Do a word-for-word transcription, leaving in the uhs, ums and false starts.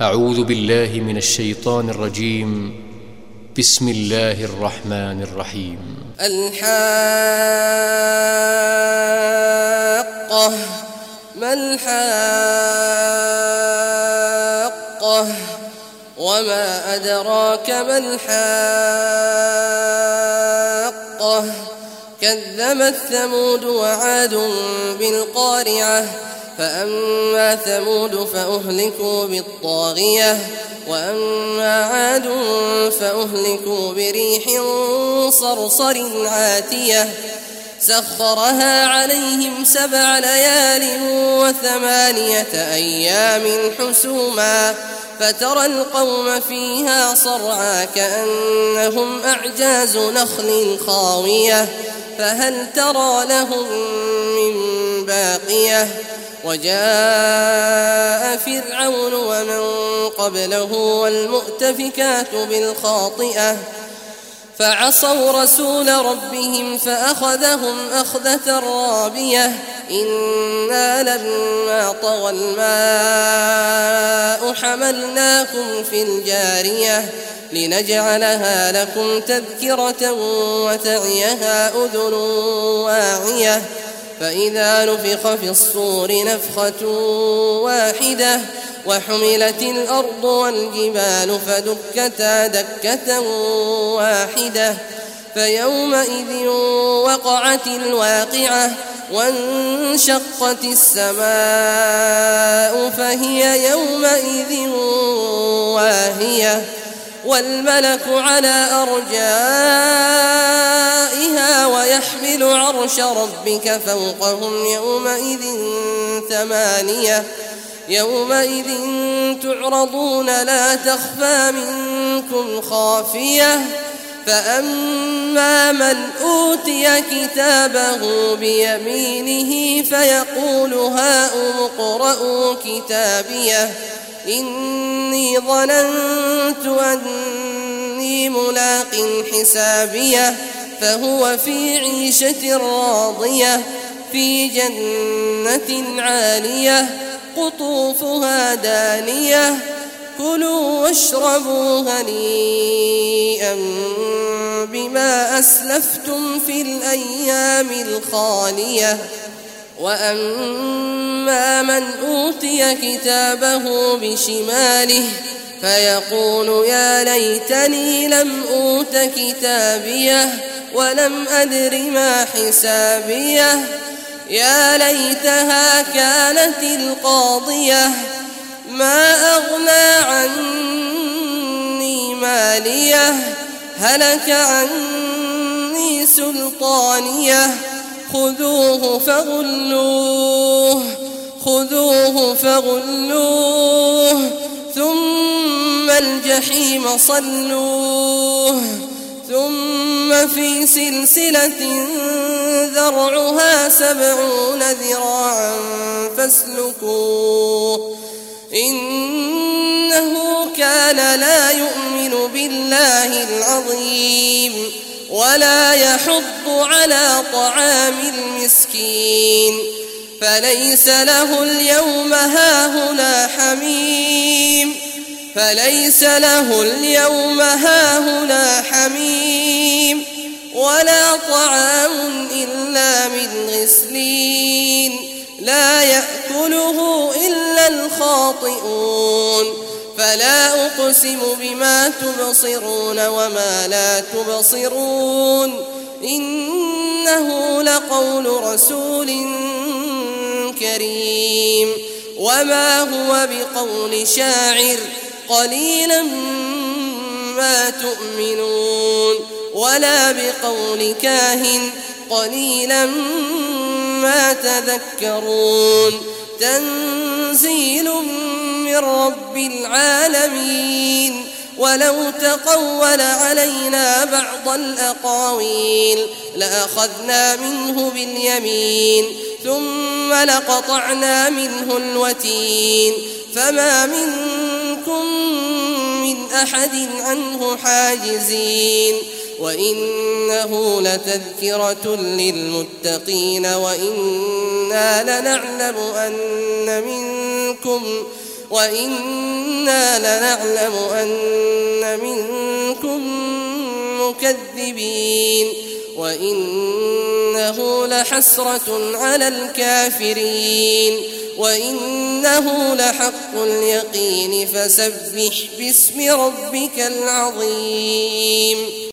أعوذ بالله من الشيطان الرجيم. بسم الله الرحمن الرحيم. الحاقة. ما الحاقة وما أدراك ما الحاقة. كذبت ثمود وعاد بالقارعة. فأما ثمود فأهلكوا بالطاغية وأما عاد فأهلكوا بريح صرصر عاتية سخرها عليهم سبع ليال وثمانية أيام حسوما فترى القوم فيها صرعى كأنهم أعجاز نخل خاوية فهل ترى لهم من باقية. وجاء فرعون ومن قبله والمؤتفكات بالخاطئة فعصوا رسول ربهم فأخذهم أخذة رابية. إنا لما طغى الماء حملناكم في الجارية لنجعلها لكم تذكرة وتعيها أذن واعية. فإذا نفخ في الصور نفخة واحدة وحملت الأرض والجبال فدكتا دكة واحدة فيومئذ وقعت الواقعة وانشقت السماء فهي يومئذ واهية والملك على أرجائها ويحمل عرش ربك فوقهم يومئذ ثمانية. يومئذ تعرضون لا تخفى منكم خافية. فأما من أوتي كتابه بيمينه فيقول هاؤم اقرءوا كتابيه إني ظننت أني ملاق حسابيه فهو في عيشة راضية في جنة عالية قطوفها دانية كلوا واشربوا هنيئا بما أسلفتم في الأيام الخالية. وأما من أوتي كتابه بشماله فيقول يا ليتني لم أوت كتابيه ولم أدر ما حسابيه يا ليتها كانت القاضية ما أغنى عني ماليه هلك عني سلطانيه خذوه فغلوه خذوه فغلوه ثم الجحيم صلوه ثم في سلسلة ذرعها سبعون ذراعا فاسلكوه إنه كان لا يؤمن بالله العظيم ولا يحض على طعام المسكين فليس له اليوم هاهنا حميم فليس له اليوم هاهنا حميم ولا طعام إلا من غسلين لا يأكله إلا الخاطئون. فلا أقسم بما تبصرون وما لا تبصرون إنه لقول رسول كريم وما هو بقول شاعر قليلا ما تؤمنون ولا بقول كاهن قليلا ما تذكرون تنزيل من رب العالمين. ولو تقول علينا بعض الأقاويل لأخذنا منه باليمين ثم لقطعنا منه الوتين فما منكم من أحد عنه حاجزين. وإنه لتذكرة للمتقين وإنا لنعلم أن منكم وإنا لنعلم أن منكم مكذبين وإنه لحسرة على الكافرين وإنه لحق اليقين فسبح باسم ربك العظيم